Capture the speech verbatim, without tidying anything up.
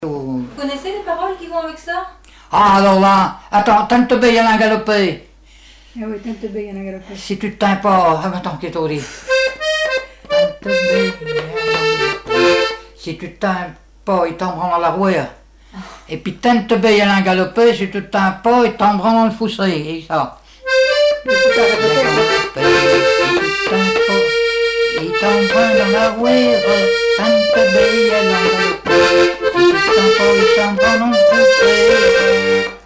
Vous connaissez les paroles qui vont avec ça? Ah, alors là, attends, tante belle à galopé. Ah oui, tante belle à galopé. Si tu t'en pas, attends, qu'est-ce que tu dis? Tante belle si tu t'en pas, il t'en prend dans la rouée. Et puis tante belle à galopé, si tu t'en pas, il t'en prend dans le fossé, et ça. Il t'en prend dans la rouée, tante belle à galopé. Si tu t'en pas, il t'en prend dans le fossé.